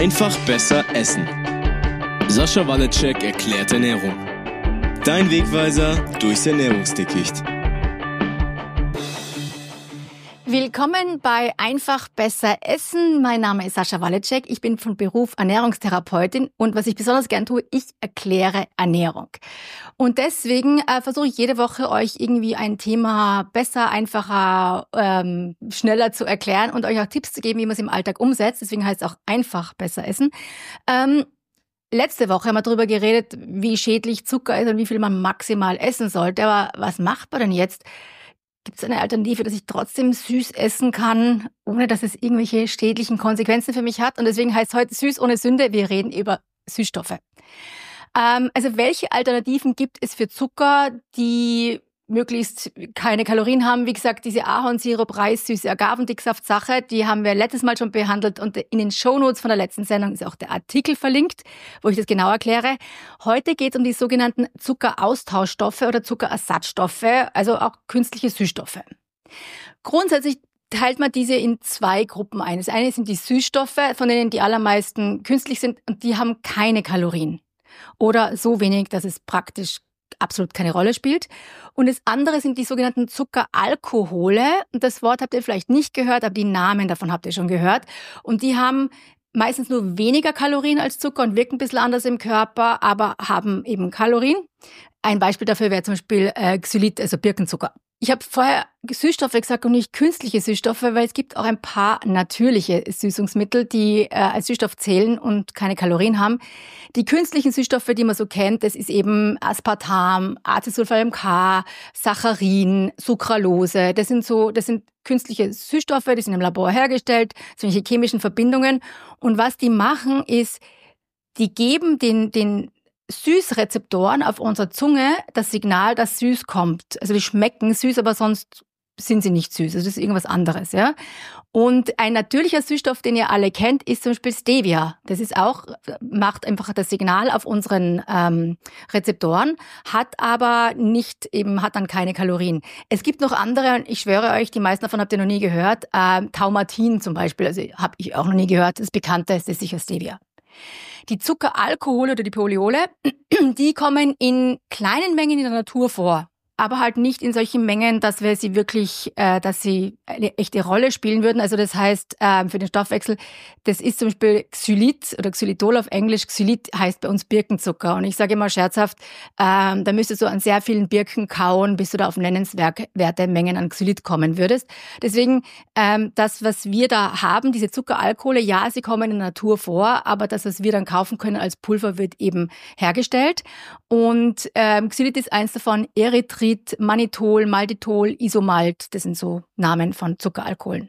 Einfach besser essen. Sascha Waleczek erklärt Ernährung. Dein Wegweiser durchs Ernährungsdickicht. Willkommen bei Einfach besser essen. Mein Name ist Sascha Waleczek. Ich bin von Beruf Ernährungstherapeutin und was ich besonders gern tue, ich erkläre Ernährung. Und deswegen versuche ich jede Woche euch irgendwie ein Thema besser, einfacher, schneller zu erklären und euch auch Tipps zu geben, wie man es im Alltag umsetzt. Deswegen heißt es auch Einfach besser essen. Letzte Woche haben wir darüber geredet, wie schädlich Zucker ist und wie viel man maximal essen sollte. Aber was macht man denn jetzt? Gibt es eine Alternative, dass ich trotzdem süß essen kann, ohne dass es irgendwelche schädlichen Konsequenzen für mich hat? Und deswegen heißt es heute Süß ohne Sünde. Wir reden über Süßstoffe. Also welche Alternativen gibt es für Zucker, die möglichst keine Kalorien haben? Wie gesagt, diese Ahornsirup, Reissüße, Agavendicksaft-Sache, die haben wir letztes Mal schon behandelt und in den Shownotes von der letzten Sendung ist auch der Artikel verlinkt, wo ich das genau erkläre. Heute geht es um die sogenannten Zuckeraustauschstoffe oder Zuckerersatzstoffe, also auch künstliche Süßstoffe. Grundsätzlich teilt man diese in zwei Gruppen ein. Das eine sind die Süßstoffe, von denen die allermeisten künstlich sind und die haben keine Kalorien oder so wenig, dass es praktisch absolut keine Rolle spielt. Und das andere sind die sogenannten Zuckeralkohole. Und das Wort habt ihr vielleicht nicht gehört, aber die Namen davon habt ihr schon gehört. Und die haben meistens nur weniger Kalorien als Zucker und wirken ein bisschen anders im Körper, aber haben eben Kalorien. Ein Beispiel dafür wäre zum Beispiel Xylit, also Birkenzucker. Ich habe vorher Süßstoffe gesagt und nicht künstliche Süßstoffe, weil es gibt auch ein paar natürliche Süßungsmittel, die als Süßstoff zählen und keine Kalorien haben. Die künstlichen Süßstoffe, die man so kennt, das ist eben Aspartam, Acetylsalicylk, Saccharin, Sucralose. Das sind künstliche Süßstoffe, die sind im Labor hergestellt, solche chemischen Verbindungen. Und was die machen ist, die geben den Süßrezeptoren auf unserer Zunge das Signal, dass süß kommt. Also die schmecken süß, aber sonst sind sie nicht süß. Also das ist irgendwas anderes, ja. Und ein natürlicher Süßstoff, den ihr alle kennt, ist zum Beispiel Stevia. Das ist auch, macht einfach das Signal auf unseren Rezeptoren, hat dann keine Kalorien. Es gibt noch andere, und ich schwöre euch, die meisten davon habt ihr noch nie gehört. Taumatin zum Beispiel, also habe ich auch noch nie gehört. Das Bekannteste ist sicher Stevia. Die Zuckeralkohole oder die Poliole, die kommen in kleinen Mengen in der Natur vor, aber halt nicht in solchen Mengen, dass sie eine echte Rolle spielen würden. Also das heißt, für den Stoffwechsel, das ist zum Beispiel Xylit oder Xylitol auf Englisch. Xylit heißt bei uns Birkenzucker. Und ich sage immer scherzhaft, da müsstest du an sehr vielen Birken kauen, bis du da auf nennenswerte Mengen an Xylit kommen würdest. Deswegen, das, was wir da haben, diese Zuckeralkohole, ja, sie kommen in der Natur vor, aber das, was wir dann kaufen können als Pulver, wird eben hergestellt. Und Xylit ist eins davon, Erythrit, Mannitol, Maltitol, Isomalt, das sind so Namen von Zuckeralkoholen.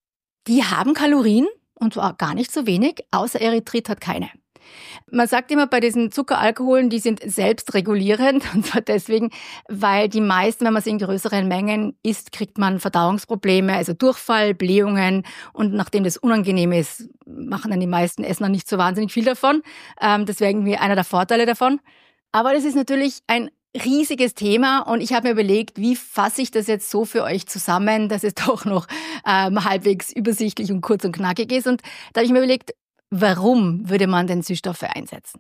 Die haben Kalorien, und zwar gar nicht so wenig, außer Erythrit hat keine. Man sagt immer bei diesen Zuckeralkoholen, die sind selbstregulierend, und zwar deswegen, weil die meisten, wenn man sie in größeren Mengen isst, kriegt man Verdauungsprobleme, also Durchfall, Blähungen, und nachdem das unangenehm ist, machen dann die meisten Essen nicht so wahnsinnig viel davon. Das wäre irgendwie einer der Vorteile davon. Aber das ist natürlich ein riesiges Thema und ich habe mir überlegt, wie fasse ich das jetzt so für euch zusammen, dass es doch noch halbwegs übersichtlich und kurz und knackig ist. Und da habe ich mir überlegt, warum würde man denn Süßstoffe einsetzen?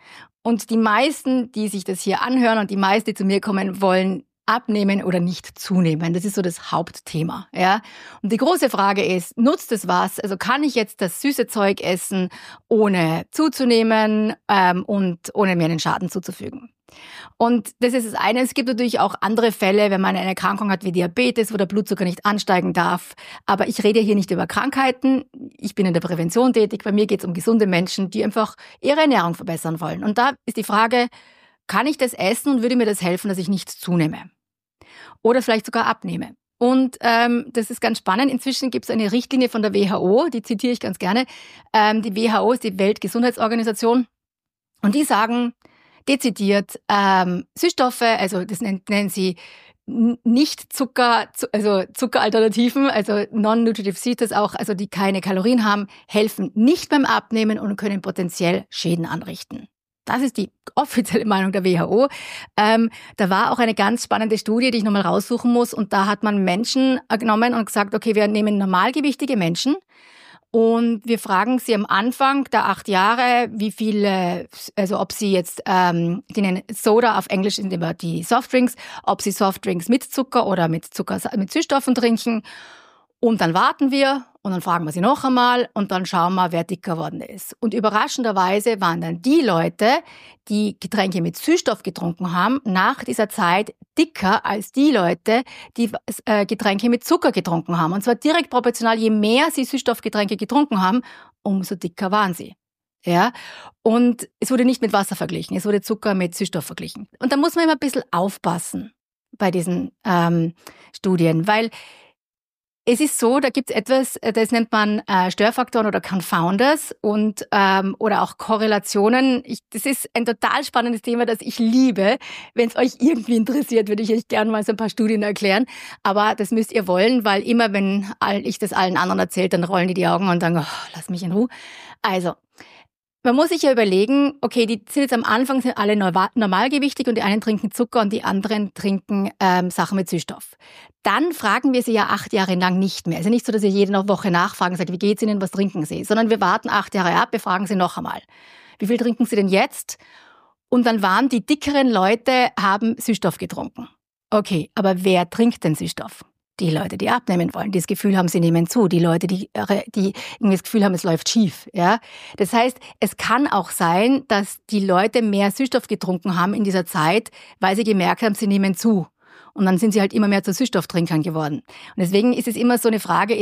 Und die meisten, die sich das hier anhören und die meisten, die zu mir kommen, wollen abnehmen oder nicht zunehmen. Das ist so das Hauptthema, ja. Und die große Frage ist, nutzt es was? Also kann ich jetzt das süße Zeug essen, ohne zuzunehmen und ohne mir einen Schaden zuzufügen? Und das ist das eine. Es gibt natürlich auch andere Fälle, wenn man eine Erkrankung hat wie Diabetes, wo der Blutzucker nicht ansteigen darf. Aber ich rede hier nicht über Krankheiten. Ich bin in der Prävention tätig. Bei mir geht es um gesunde Menschen, die einfach ihre Ernährung verbessern wollen. Und da ist die Frage, kann ich das essen und würde mir das helfen, dass ich nicht zunehme? Oder vielleicht sogar abnehme? Und das ist ganz spannend. Inzwischen gibt es eine Richtlinie von der WHO, die zitiere ich ganz gerne. Die WHO ist die Weltgesundheitsorganisation. Und die sagen dezidiert, Süßstoffe, also das nennen sie nicht Zucker, also Zuckeralternativen, also non-nutritive sweeteners auch, also die keine Kalorien haben, helfen nicht beim Abnehmen und können potenziell Schäden anrichten. Das ist die offizielle Meinung der WHO. Da war auch eine ganz spannende Studie, die ich nochmal raussuchen muss. Und da hat man Menschen genommen und gesagt, okay, wir nehmen normalgewichtige Menschen Und wir fragen sie am Anfang der 8 Jahre, wie viele, also ob sie jetzt, die nennen Soda, auf Englisch sind immer die Softdrinks, ob sie Softdrinks mit Zucker oder mit Süßstoffen trinken. Und dann warten wir und dann fragen wir sie noch einmal und dann schauen wir, wer dicker geworden ist. Und überraschenderweise waren dann die Leute, die Getränke mit Süßstoff getrunken haben, nach dieser Zeit dicker als die Leute, die Getränke mit Zucker getrunken haben. Und zwar direkt proportional, je mehr sie Süßstoffgetränke getrunken haben, umso dicker waren sie. Ja, und es wurde nicht mit Wasser verglichen, es wurde Zucker mit Süßstoff verglichen. Und da muss man immer ein bisschen aufpassen bei diesen Studien, weil es ist so, da gibt es etwas, das nennt man Störfaktoren oder Confounders und oder auch Korrelationen. Das ist ein total spannendes Thema, das ich liebe. Wenn es euch irgendwie interessiert, würde ich euch gerne mal so ein paar Studien erklären. Aber das müsst ihr wollen, weil immer, wenn ich das allen anderen erzähle, dann rollen die Augen und sagen, oh, lass mich in Ruhe. Also, man muss sich ja überlegen, okay, die sind jetzt am Anfang sind alle normalgewichtig und die einen trinken Zucker und die anderen trinken Sachen mit Süßstoff. Dann fragen wir sie ja 8 Jahre lang nicht mehr. Also nicht so, dass wir jede Woche nachfragen und sagen, wie geht's Ihnen, was trinken Sie? Sondern wir warten 8 Jahre ab, wir fragen sie noch einmal. Wie viel trinken Sie denn jetzt? Und dann waren die dickeren Leute, haben Süßstoff getrunken. Okay, aber wer trinkt denn Süßstoff? Die Leute, die abnehmen wollen, die das Gefühl haben, sie nehmen zu. Die Leute, die irgendwie das Gefühl haben, es läuft schief. Ja? Das heißt, es kann auch sein, dass die Leute mehr Süßstoff getrunken haben in dieser Zeit, weil sie gemerkt haben, sie nehmen zu. Und dann sind sie halt immer mehr zu Süßstofftrinkern geworden. Und deswegen ist es immer so eine Frage,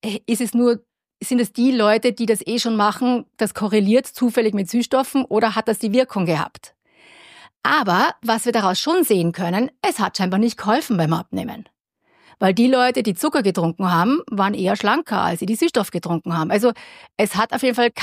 sind es die Leute, die das eh schon machen, das korreliert zufällig mit Süßstoffen oder hat das die Wirkung gehabt? Aber was wir daraus schon sehen können, es hat scheinbar nicht geholfen beim Abnehmen. Weil die Leute, die Zucker getrunken haben, waren eher schlanker, als die Süßstoff getrunken haben. Also es hat auf jeden Fall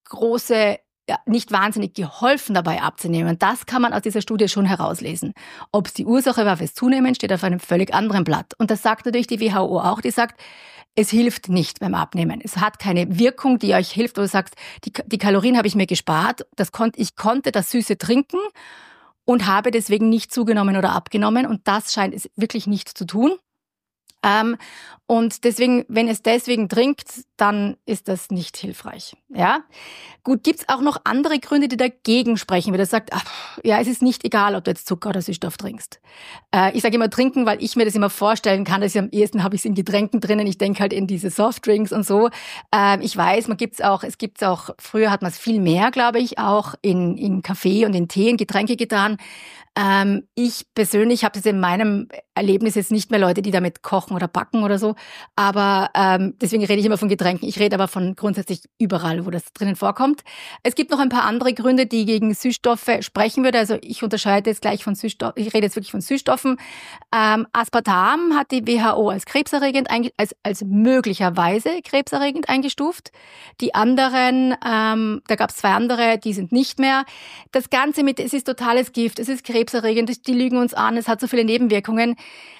nicht wahnsinnig geholfen, dabei abzunehmen. Und das kann man aus dieser Studie schon herauslesen. Ob es die Ursache war fürs Zunehmen, steht auf einem völlig anderen Blatt. Und das sagt natürlich die WHO auch. Die sagt, es hilft nicht beim Abnehmen. Es hat keine Wirkung, die euch hilft, wo du sagst, die Kalorien habe ich mir gespart. Ich konnte das Süße trinken und habe deswegen nicht zugenommen oder abgenommen. Und das scheint es wirklich nicht zu tun. Und deswegen, wenn es deswegen trinkt, dann ist das nicht hilfreich. Ja, gut, gibt's auch noch andere Gründe, die dagegen sprechen, wie das sagt, ja, es ist nicht egal, ob du jetzt Zucker oder Süßstoff trinkst. Ich sage immer trinken, weil ich mir das immer vorstellen kann, dass am ehesten habe ich es in Getränken drinnen. Ich denke halt in diese Softdrinks und so. Ich weiß, es gibt's auch, früher hat man es viel mehr, glaube ich, auch in Kaffee und in Tee, in Getränke getan. Ich persönlich habe das in meinem Erlebnis jetzt nicht mehr Leute, die damit kochen oder backen oder so, aber deswegen rede ich immer von Getränken. Ich rede aber von grundsätzlich überall, wo das drinnen vorkommt. Es gibt noch ein paar andere Gründe, die gegen Süßstoffe sprechen würde. Also ich unterscheide jetzt gleich von Süßstoffen. Ich rede jetzt wirklich von Süßstoffen. Aspartam hat die WHO als krebserregend, als möglicherweise krebserregend eingestuft. Die anderen, da gab es 2 andere, die sind nicht mehr. Das Ganze es ist totales Gift, es ist krebserregend, die lügen uns an, es hat so viele Nebenwirkungen.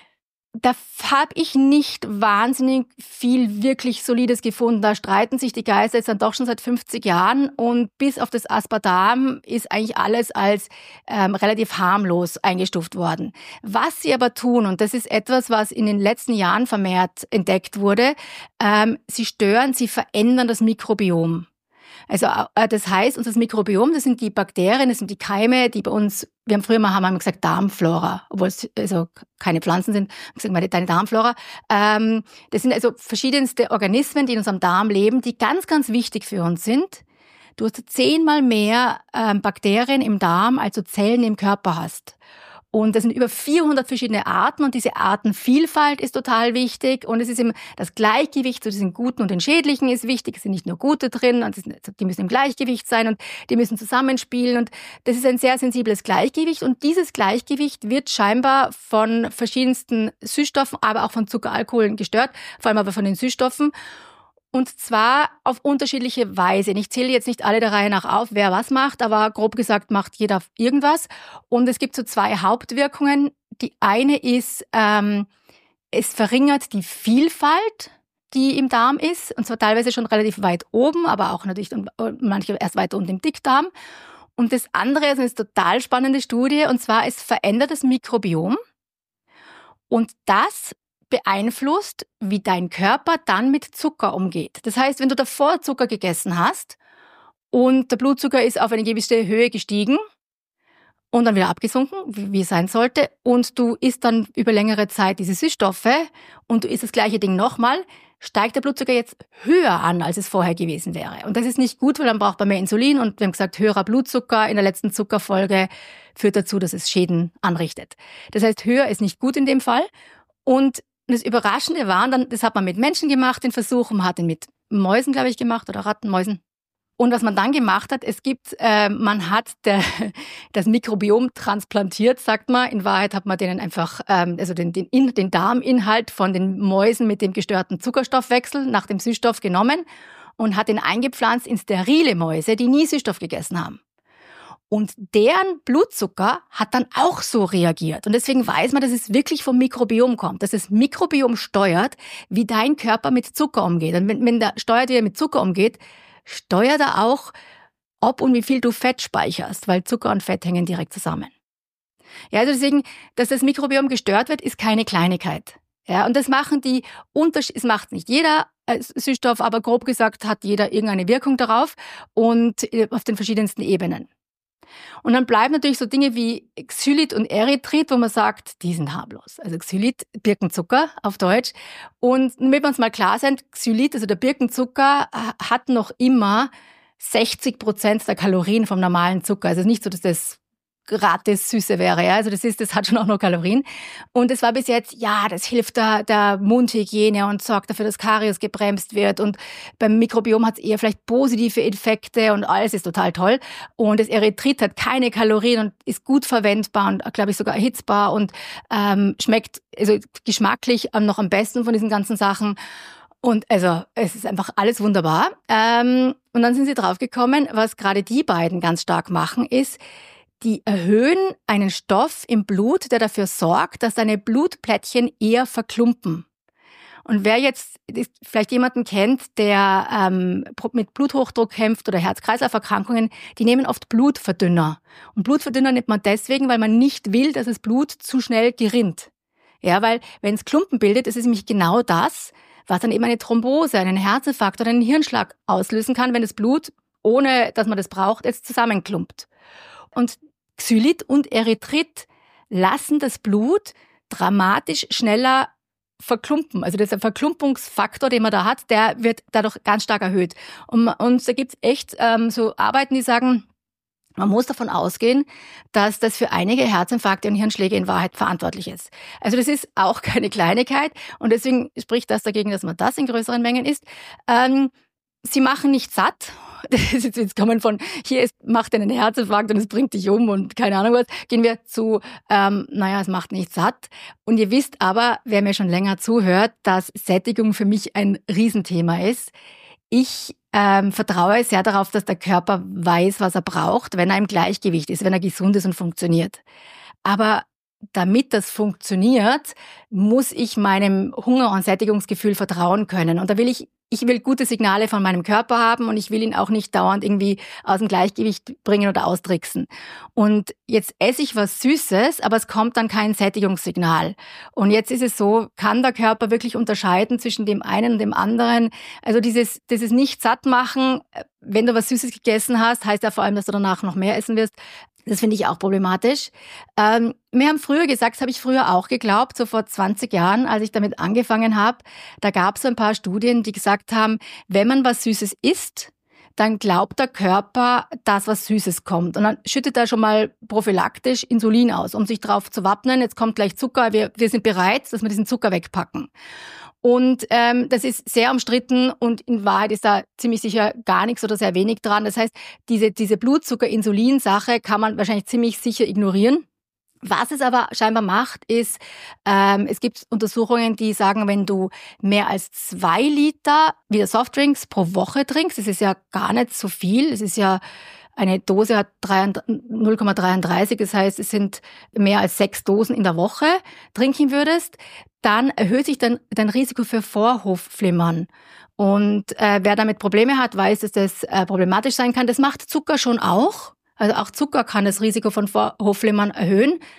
Da habe ich nicht wahnsinnig viel wirklich Solides gefunden. Da streiten sich die Geister jetzt dann doch schon seit 50 Jahren und bis auf das Aspartam ist eigentlich alles als relativ harmlos eingestuft worden. Was sie aber tun, und das ist etwas, was in den letzten Jahren vermehrt entdeckt wurde, sie verändern das Mikrobiom. Also das heißt, unser Mikrobiom, das sind die Bakterien, das sind die Keime, die bei uns, haben wir gesagt Darmflora, obwohl es also keine Pflanzen sind, haben gesagt, deine Darmflora. Das sind also verschiedenste Organismen, die in unserem Darm leben, die ganz, ganz wichtig für uns sind. Du hast 10-mal mehr Bakterien im Darm, als du Zellen im Körper hast. Und das sind über 400 verschiedene Arten und diese Artenvielfalt ist total wichtig und es ist eben das Gleichgewicht zu diesen Guten und den Schädlichen ist wichtig. Es sind nicht nur Gute drin und die müssen im Gleichgewicht sein und die müssen zusammenspielen und das ist ein sehr sensibles Gleichgewicht und dieses Gleichgewicht wird scheinbar von verschiedensten Süßstoffen, aber auch von Zuckeralkoholen gestört, vor allem aber von den Süßstoffen. Und zwar auf unterschiedliche Weise. Ich zähle jetzt nicht alle der Reihe nach auf, wer was macht, aber grob gesagt macht jeder irgendwas. Und es gibt so 2 Hauptwirkungen. Die eine ist, es verringert die Vielfalt, die im Darm ist. Und zwar teilweise schon relativ weit oben, aber auch natürlich manche erst weiter unten im Dickdarm. Und das andere ist eine total spannende Studie. Und zwar, es verändert das Mikrobiom. Und das beeinflusst, wie dein Körper dann mit Zucker umgeht. Das heißt, wenn du davor Zucker gegessen hast und der Blutzucker ist auf eine gewisse Höhe gestiegen und dann wieder abgesunken, wie es sein sollte, und du isst dann über längere Zeit diese Süßstoffe und du isst das gleiche Ding nochmal, steigt der Blutzucker jetzt höher an, als es vorher gewesen wäre. Und das ist nicht gut, weil dann braucht man mehr Insulin und wir haben gesagt, höherer Blutzucker in der letzten Zuckerfolge führt dazu, dass es Schäden anrichtet. Das heißt, höher ist nicht gut in dem Fall. Und das Überraschende war dann, das hat man mit Menschen gemacht, den Versuch, man hat ihn mit Mäusen, glaube ich, gemacht oder Rattenmäusen. Und was man dann gemacht hat, man hat das Mikrobiom transplantiert, sagt man. In Wahrheit hat man denen einfach den Darminhalt von den Mäusen mit dem gestörten Zuckerstoffwechsel nach dem Süßstoff genommen und hat den eingepflanzt in sterile Mäuse, die nie Süßstoff gegessen haben. Und deren Blutzucker hat dann auch so reagiert. Und deswegen weiß man, dass es wirklich vom Mikrobiom kommt, dass das Mikrobiom steuert, wie dein Körper mit Zucker umgeht. Und wenn der steuert, wie er mit Zucker umgeht, steuert er auch, ob und wie viel du Fett speicherst, weil Zucker und Fett hängen direkt zusammen. Ja, also deswegen, dass das Mikrobiom gestört wird, ist keine Kleinigkeit. Ja, und das machen es macht nicht jeder Süßstoff, aber grob gesagt hat jeder irgendeine Wirkung darauf und auf den verschiedensten Ebenen. Und dann bleiben natürlich so Dinge wie Xylit und Erythrit, wo man sagt, die sind harmlos. Also Xylit, Birkenzucker auf Deutsch. Und damit wir uns mal klar sind, Xylit, also der Birkenzucker, hat noch immer 60% der Kalorien vom normalen Zucker. Also nicht so, dass das gratis Süße wäre, ja. Also das hat schon auch noch Kalorien. Und es war bis jetzt, ja, das hilft der Mundhygiene und sorgt dafür, dass Karies gebremst wird. Und beim Mikrobiom hat es eher vielleicht positive Effekte und alles ist total toll. Und das Erythrit hat keine Kalorien und ist gut verwendbar und, glaube ich, sogar erhitzbar und schmeckt also geschmacklich noch am besten von diesen ganzen Sachen. Und also es ist einfach alles wunderbar. Und dann sind sie draufgekommen, was gerade die beiden ganz stark machen, ist, die erhöhen einen Stoff im Blut, der dafür sorgt, dass deine Blutplättchen eher verklumpen. Und wer jetzt vielleicht jemanden kennt, der mit Bluthochdruck kämpft oder Herz-Kreislauf-Erkrankungen, die nehmen oft Blutverdünner. Und Blutverdünner nimmt man deswegen, weil man nicht will, dass das Blut zu schnell gerinnt. Ja, weil wenn es Klumpen bildet, ist es nämlich genau das, was dann eben eine Thrombose, einen Herzinfarkt oder einen Hirnschlag auslösen kann, wenn das Blut, ohne dass man das braucht, jetzt zusammenklumpt. Und Xylit und Erythrit lassen das Blut dramatisch schneller verklumpen. Also dieser Verklumpungsfaktor, den man da hat, der wird dadurch ganz stark erhöht. Und da gibt's echt so Arbeiten, die sagen, man muss davon ausgehen, dass das für einige Herzinfarkte und Hirnschläge in Wahrheit verantwortlich ist. Also das ist auch keine Kleinigkeit und deswegen spricht das dagegen, dass man das in größeren Mengen isst. Sie machen nicht satt. Das ist jetzt kommen von, macht einen Herzinfarkt und es bringt dich um und keine Ahnung was, gehen wir zu, es macht nicht satt. Und ihr wisst aber, wer mir schon länger zuhört, dass Sättigung für mich ein Riesenthema ist. Ich vertraue sehr darauf, dass der Körper weiß, was er braucht, wenn er im Gleichgewicht ist, wenn er gesund ist und funktioniert. Aber damit das funktioniert, muss ich meinem Hunger- und Sättigungsgefühl vertrauen können. Und da will ich will gute Signale von meinem Körper haben und ich will ihn auch nicht dauernd irgendwie aus dem Gleichgewicht bringen oder austricksen. Und jetzt esse ich was Süßes, aber es kommt dann kein Sättigungssignal. Und jetzt ist es so, kann der Körper wirklich unterscheiden zwischen dem einen und dem anderen? Also dieses nicht satt machen, wenn du was Süßes gegessen hast, heißt ja vor allem, dass du danach noch mehr essen wirst. Das finde ich auch problematisch. Wir haben früher gesagt, das habe ich früher auch geglaubt, so vor 20 Jahren, als ich damit angefangen habe, da gab es so ein paar Studien, die gesagt haben, wenn man was Süßes isst, dann glaubt der Körper, dass was Süßes kommt. Und dann schüttet er schon mal prophylaktisch Insulin aus, um sich darauf zu wappnen, jetzt kommt gleich Zucker, wir sind bereit, dass wir diesen Zucker wegpacken. Und das ist sehr umstritten und in Wahrheit ist da ziemlich sicher gar nichts oder sehr wenig dran. Das heißt, diese Blutzucker-Insulin-Sache kann man wahrscheinlich ziemlich sicher ignorieren. Was es aber scheinbar macht, ist, es gibt Untersuchungen, die sagen, wenn du mehr als 2 Liter wieder Softdrinks pro Woche trinkst, das ist ja gar nicht so viel, es ist ja eine Dose hat 0,33, das heißt, es sind mehr als 6 Dosen in der Woche, trinken würdest, dann erhöht sich dein Risiko für Vorhofflimmern. Und wer damit Probleme hat, weiß, dass das problematisch sein kann. Das macht Zucker schon auch. Also auch Zucker kann das Risiko von Vorhofflimmern erhöhen.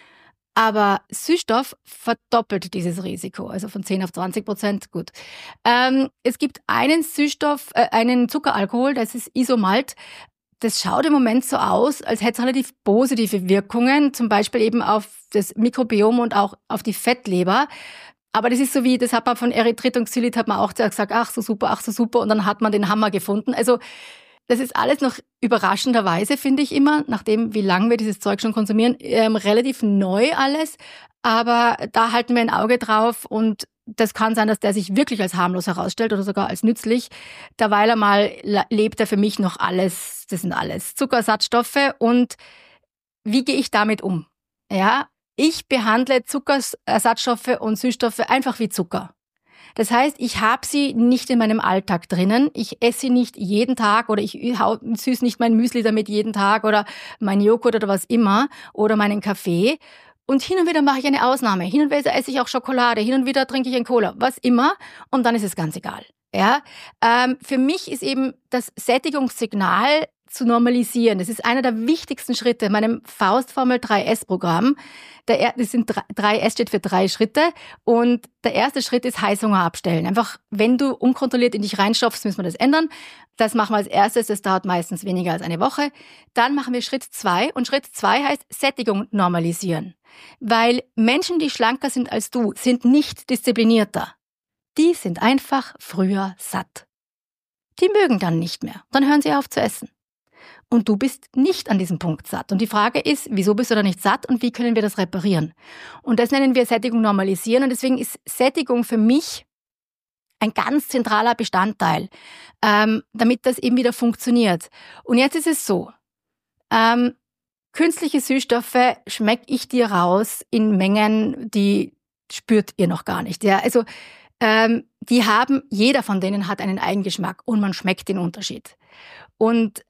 Aber Süßstoff verdoppelt dieses Risiko, also von 10 auf 20%, gut. Es gibt einen Süßstoff, einen Zuckeralkohol, das ist Isomalt. Das schaut im Moment so aus, als hätte es relativ positive Wirkungen, zum Beispiel eben auf das Mikrobiom und auch auf die Fettleber. Aber das ist so wie, das hat man von Erythrit und Xylit hat man auch gesagt, ach so super, und dann hat man den Hammer gefunden. Also das ist alles noch überraschenderweise, finde ich immer, nachdem wie lange wir dieses Zeug schon konsumieren, relativ neu alles. Aber da halten wir ein Auge drauf und das kann sein, dass der sich wirklich als harmlos herausstellt oder sogar als nützlich. Derweil einmal lebt er für mich noch alles, das sind alles Zuckersatzstoffe. Und wie gehe ich damit um? Ja, ich behandle Zuckersatzstoffe und Süßstoffe einfach wie Zucker. Das heißt, ich habe sie nicht in meinem Alltag drinnen. Ich esse sie nicht jeden Tag oder ich süß nicht mein Müsli damit jeden Tag oder mein Joghurt oder was immer oder meinen Kaffee. Und hin und wieder mache ich eine Ausnahme. Hin und wieder esse ich auch Schokolade. Hin und wieder trinke ich ein Cola. Was immer. Und dann ist es ganz egal. Ja, für mich ist eben das Sättigungssignal zu normalisieren. Das ist einer der wichtigsten Schritte in meinem Faustformel 3S-Programm. Das sind 3S steht für 3 Schritte. Und der erste Schritt ist Heißhunger abstellen. Einfach, wenn du unkontrolliert in dich reinstopfst, müssen wir das ändern. Das machen wir als erstes. Das dauert meistens weniger als eine Woche. Dann machen wir Schritt 2. Und Schritt 2 heißt Sättigung normalisieren. Weil Menschen, die schlanker sind als du, sind nicht disziplinierter. Die sind einfach früher satt. Die mögen dann nicht mehr. Dann hören sie auf zu essen. Und du bist nicht an diesem Punkt satt. Und die Frage ist, wieso bist du da nicht satt und wie können wir das reparieren? Und das nennen wir Sättigung normalisieren. Und deswegen ist Sättigung für mich ein ganz zentraler Bestandteil, damit das eben wieder funktioniert. Und jetzt ist es so, künstliche Süßstoffe schmecke ich dir raus in Mengen, die spürt ihr noch gar nicht. Ja, also jeder von denen hat einen Eigengeschmack und man schmeckt den Unterschied. Und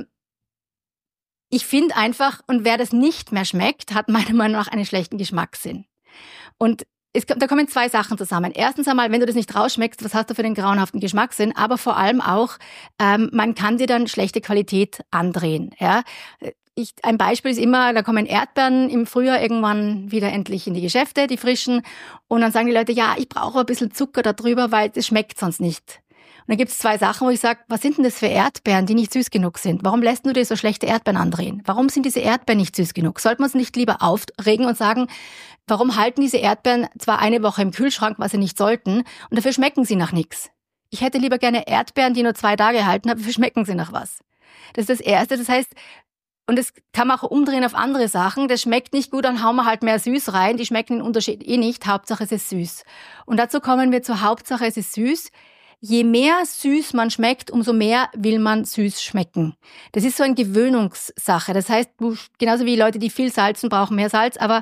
ich finde einfach, und wer das nicht mehr schmeckt, hat meiner Meinung nach einen schlechten Geschmackssinn. Und da kommen 2 Sachen zusammen. Erstens einmal, wenn du das nicht rausschmeckst, was hast du für den grauenhaften Geschmackssinn? Aber vor allem auch, man kann dir dann schlechte Qualität andrehen. Ja? Ein Beispiel ist immer, da kommen Erdbeeren im Frühjahr irgendwann wieder endlich in die Geschäfte, die frischen. Und dann sagen die Leute, ja, ich brauche ein bisschen Zucker da drüber, weil das schmeckt sonst nicht. Und dann gibt es 2 Sachen, wo ich sage, was sind denn das für Erdbeeren, die nicht süß genug sind? Warum lässt du dir so schlechte Erdbeeren andrehen? Warum sind diese Erdbeeren nicht süß genug? Sollten wir uns nicht lieber aufregen und sagen, warum halten diese Erdbeeren zwar eine Woche im Kühlschrank, was sie nicht sollten, und dafür schmecken sie nach nichts? Ich hätte lieber gerne Erdbeeren, die nur 2 Tage halten, aber dafür schmecken sie nach was. Das ist das Erste. Das heißt, und das kann man auch umdrehen auf andere Sachen. Das schmeckt nicht gut, dann hauen wir halt mehr süß rein. Die schmecken den Unterschied eh nicht. Hauptsache es ist süß. Und dazu kommen wir zur Hauptsache es ist süß. Je mehr süß man schmeckt, umso mehr will man süß schmecken. Das ist so eine Gewöhnungssache. Das heißt, genauso wie Leute, die viel salzen, brauchen mehr Salz. Aber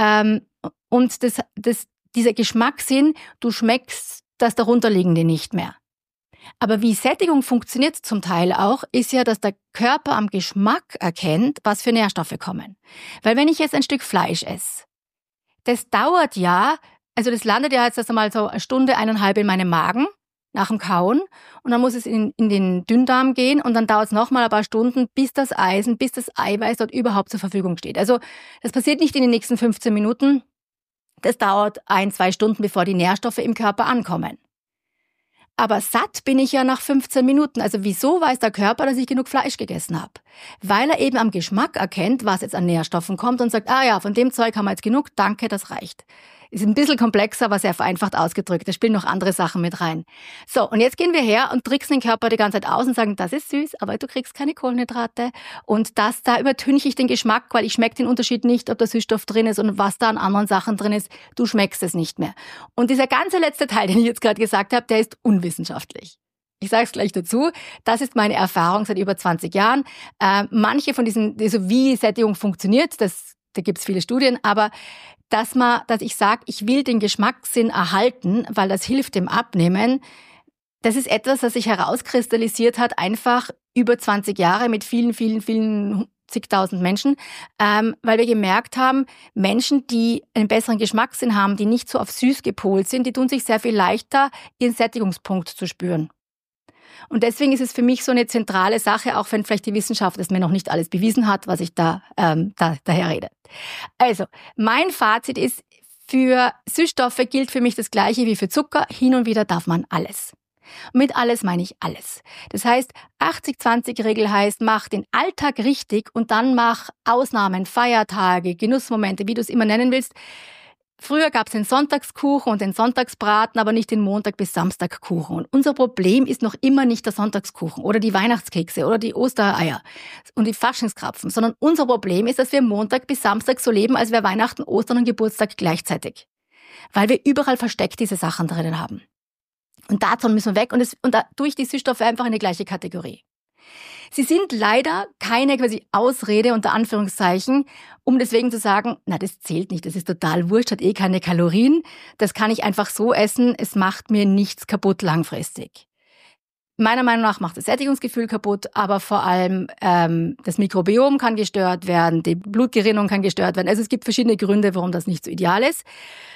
dieser Geschmackssinn, du schmeckst das darunterliegende nicht mehr. Aber wie Sättigung funktioniert zum Teil auch, ist ja, dass der Körper am Geschmack erkennt, was für Nährstoffe kommen. Weil wenn ich jetzt ein Stück Fleisch esse, das dauert ja, also das landet ja jetzt erst einmal so 1 Stunde, 1,5 in meinem Magen nach dem Kauen und dann muss es in den Dünndarm gehen und dann dauert es nochmal ein paar Stunden, bis das Eisen, bis das Eiweiß dort überhaupt zur Verfügung steht. Also das passiert nicht in den nächsten 15 Minuten, das dauert 1-2 Stunden, bevor die Nährstoffe im Körper ankommen. Aber satt bin ich ja nach 15 Minuten. Also wieso weiß der Körper, dass ich genug Fleisch gegessen habe? Weil er eben am Geschmack erkennt, was jetzt an Nährstoffen kommt und sagt, ah ja, von dem Zeug haben wir jetzt genug, danke, das reicht. Ist ein bisschen komplexer, aber sehr vereinfacht ausgedrückt. Da spielen noch andere Sachen mit rein. So, und jetzt gehen wir her und tricksen den Körper die ganze Zeit aus und sagen, das ist süß, aber du kriegst keine Kohlenhydrate. Und da übertünche ich den Geschmack, weil ich schmecke den Unterschied nicht, ob da Süßstoff drin ist und was da an anderen Sachen drin ist. Du schmeckst es nicht mehr. Und dieser ganze letzte Teil, den ich jetzt gerade gesagt habe, der ist unwissenschaftlich. Ich sage es gleich dazu, das ist meine Erfahrung seit über 20 Jahren. Manche von diesen, also wie Sättigung funktioniert, da gibt es viele Studien, aber dass ich sage, ich will den Geschmackssinn erhalten, weil das hilft dem Abnehmen, das ist etwas, das sich herauskristallisiert hat, einfach über 20 Jahre mit vielen, vielen, vielen zigtausend Menschen, weil wir gemerkt haben, Menschen, die einen besseren Geschmackssinn haben, die nicht so auf süß gepolt sind, die tun sich sehr viel leichter, ihren Sättigungspunkt zu spüren. Und deswegen ist es für mich so eine zentrale Sache, auch wenn vielleicht die Wissenschaft es mir noch nicht alles bewiesen hat, was ich daher rede. Also, mein Fazit ist, für Süßstoffe gilt für mich das Gleiche wie für Zucker. Hin und wieder darf man alles. Und mit alles meine ich alles. Das heißt, 80-20-Regel heißt, mach den Alltag richtig und dann mach Ausnahmen, Feiertage, Genussmomente, wie du es immer nennen willst. Früher gab es den Sonntagskuchen und den Sonntagsbraten, aber nicht den Montag- bis Samstagkuchen. Und unser Problem ist noch immer nicht der Sonntagskuchen oder die Weihnachtskekse oder die Ostereier und die Faschingskrapfen, sondern unser Problem ist, dass wir Montag bis Samstag so leben, als wäre Weihnachten, Ostern und Geburtstag gleichzeitig. Weil wir überall versteckt diese Sachen drinnen haben. Und davon müssen wir weg und da tue ich die Süßstoffe einfach in die gleiche Kategorie. Sie sind leider keine quasi Ausrede unter Anführungszeichen, um deswegen zu sagen, na, das zählt nicht, das ist total wurscht, hat eh keine Kalorien, das kann ich einfach so essen, es macht mir nichts kaputt langfristig. Meiner Meinung nach macht das Sättigungsgefühl kaputt, aber vor allem das Mikrobiom kann gestört werden, die Blutgerinnung kann gestört werden. Also es gibt verschiedene Gründe, warum das nicht so ideal ist.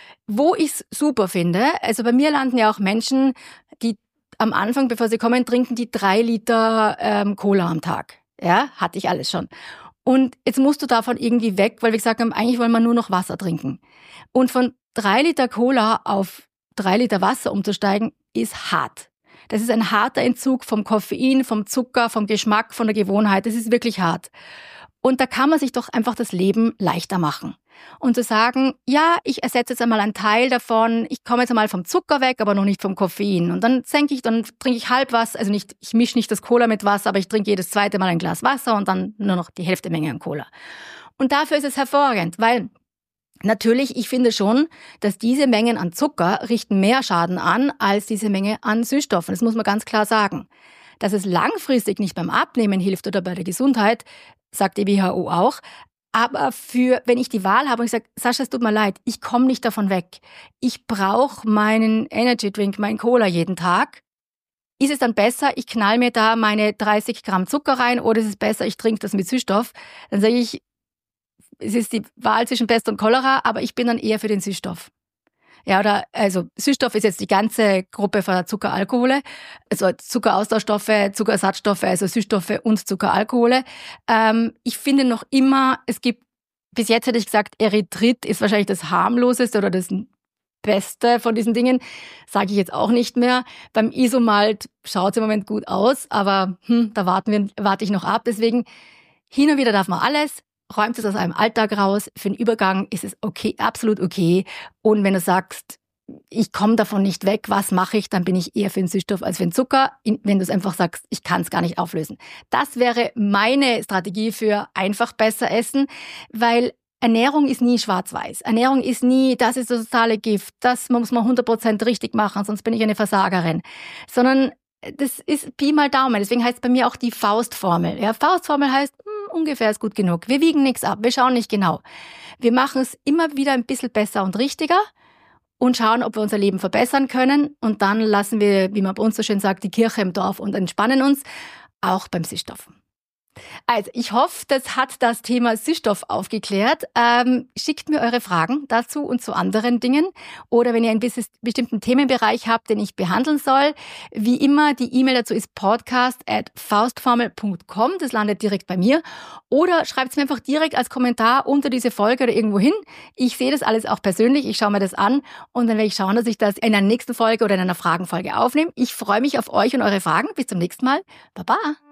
Wo ich es super finde, also bei mir landen ja auch Menschen, die am Anfang, bevor sie kommen, trinken die 3 Liter Cola am Tag. Ja, hatte ich alles schon. Und jetzt musst du davon irgendwie weg, weil wir gesagt haben, eigentlich wollen wir nur noch Wasser trinken. Und von 3 Liter Cola auf 3 Liter Wasser umzusteigen, ist hart. Das ist ein harter Entzug vom Koffein, vom Zucker, vom Geschmack, von der Gewohnheit. Das ist wirklich hart. Und da kann man sich doch einfach das Leben leichter machen. Und zu sagen, ja, ich ersetze jetzt einmal einen Teil davon, ich komme jetzt einmal vom Zucker weg, aber noch nicht vom Koffein. Und dann trinke ich halb Wasser, also nicht, ich mische nicht das Cola mit Wasser, aber ich trinke jedes zweite Mal ein Glas Wasser und dann nur noch die Hälfte Menge an Cola. Und dafür ist es hervorragend, weil natürlich, ich finde schon, dass diese Mengen an Zucker richten mehr Schaden an, als diese Menge an Süßstoffen. Das muss man ganz klar sagen. Dass es langfristig nicht beim Abnehmen hilft oder bei der Gesundheit, sagt die WHO auch. Aber wenn ich die Wahl habe und ich sage, Sascha, es tut mir leid, ich komme nicht davon weg. Ich brauche meinen Energy Drink, meinen Cola jeden Tag. Ist es dann besser, ich knall mir da meine 30 Gramm Zucker rein oder ist es besser, ich trinke das mit Süßstoff? Dann sage ich, es ist die Wahl zwischen Pest und Cholera, aber ich bin dann eher für den Süßstoff. Ja, also Süßstoff ist jetzt die ganze Gruppe von Zuckeralkohole, also Zuckeraustauschstoffe, Zuckerersatzstoffe, also Süßstoffe und Zuckeralkohole. Ich finde noch immer, bis jetzt hätte ich gesagt, Erythrit ist wahrscheinlich das harmloseste oder das Beste von diesen Dingen, sage ich jetzt auch nicht mehr. Beim Isomalt schaut es im Moment gut aus, aber da warte ich noch ab. Deswegen, hin und wieder darf man alles. Räumt es aus einem Alltag raus. Für den Übergang ist es okay, absolut okay. Und wenn du sagst, ich komme davon nicht weg, was mache ich, dann bin ich eher für den Süßstoff als für den Zucker. Wenn du es einfach sagst, ich kann es gar nicht auflösen. Das wäre meine Strategie für einfach besser essen, weil Ernährung ist nie schwarz-weiß. Ernährung ist nie, das ist das totale Gift, das muss man 100% richtig machen, sonst bin ich eine Versagerin. Sondern das ist Pi mal Daumen. Deswegen heißt es bei mir auch die Faustformel. Ja, Faustformel heißt, ungefähr ist gut genug. Wir wiegen nichts ab, wir schauen nicht genau. Wir machen es immer wieder ein bisschen besser und richtiger und schauen, ob wir unser Leben verbessern können. Und dann lassen wir, wie man bei uns so schön sagt, die Kirche im Dorf und entspannen uns, auch beim Süßstoffen. Also, ich hoffe, das hat das Thema Süßstoff aufgeklärt. Schickt mir eure Fragen dazu und zu anderen Dingen. Oder wenn ihr einen bestimmten Themenbereich habt, den ich behandeln soll. Wie immer, die E-Mail dazu ist podcast@faustformel.com. Das landet direkt bei mir. Oder schreibt es mir einfach direkt als Kommentar unter diese Folge oder irgendwo hin. Ich sehe das alles auch persönlich. Ich schaue mir das an. Und dann werde ich schauen, dass ich das in einer nächsten Folge oder in einer Fragenfolge aufnehme. Ich freue mich auf euch und eure Fragen. Bis zum nächsten Mal. Baba!